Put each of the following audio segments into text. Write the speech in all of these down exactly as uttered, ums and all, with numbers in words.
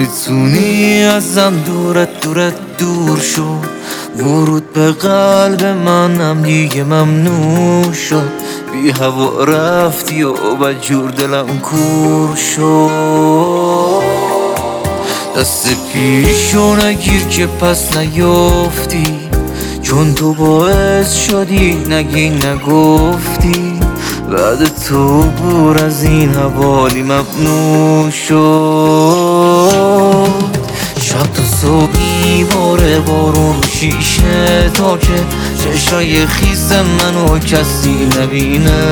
بتونی ازم دورت دورت دور شو، ورود به قلب منم دیگه ممنوع شد. بی هوا رفتی و بدجور دلم کور شد. دست پیشو نگیر که پس نیافتی، چون تو باعث شدی نگی نگفتی. بعد تو بور از این حوالی ممنوع شد. شب تا صبحی باره بارون رو شیشه، تا که چشای خیس منو کسی نبینه.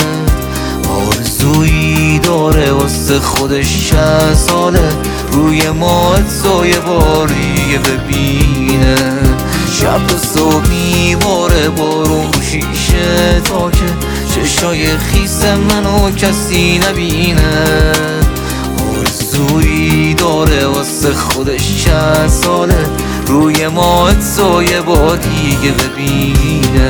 آرزویی داره واسه خودش چند ساله، روی ماهت سایه باریه ببینه. شب تا صبحی باره بارون رو شیشه، تا که چشای خیس منو کسی نبینه. آرزویی داره واسه خودش چند ساله، روی ماهت سایه با دیگه ببینه.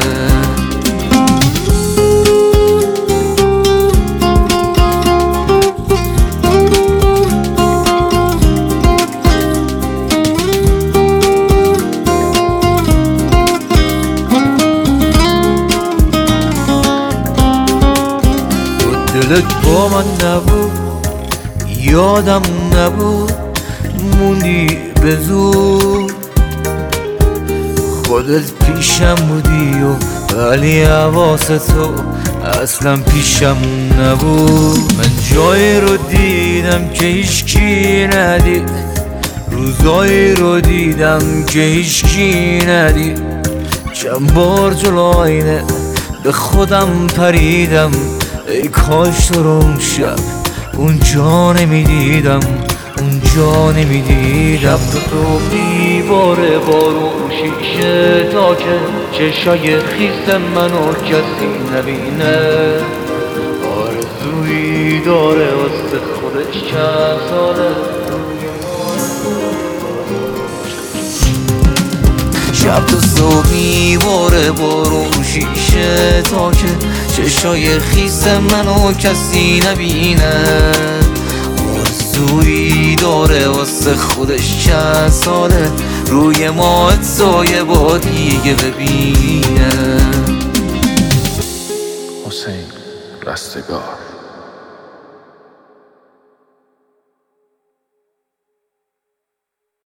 دلت با من نبود، یادم نبود، موندی به زور. خودت پیشم بودی و ولی حواس تو اصلا پیشم نبود. من جایی رو دیدم که هیچکی ندید، روزایی رو دیدم که هیچکی ندید. چند بار جلو آینه به خودم پریدم، ای کاش تو رو اون شب اونجا نمیدیدم، اونجا نمیدیدم. تو تو دیواره بارون شیشه، تا که چشای خیس منو کسی نبینه. آرزویی داره واسه خودش چند ساله. شب تا صبحی باره بارون شیشه، تا که چشای خیس منو کسی نبینه. آرزویی داره واسه خودش چند ساله، روی ماهت سایه با دیگه ببینه. حسین رستگار.